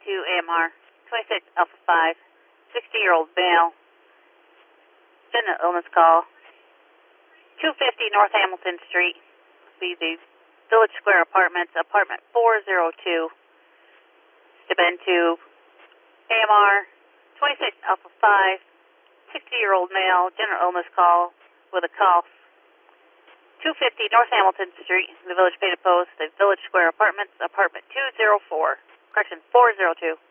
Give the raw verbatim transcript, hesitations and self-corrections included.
to A M R, twenty-six Alpha five, sixty-year-old male, general illness call, two fifty North Hamilton Street, be the Village Square Apartments, apartment four oh two, step into A M R, twenty-six Alpha five, sixty-year-old male, general illness call with a cough, two fifty North Hamilton Street, the Village Paid Post, the Village Square Apartments, apartment two oh four, correction four oh two.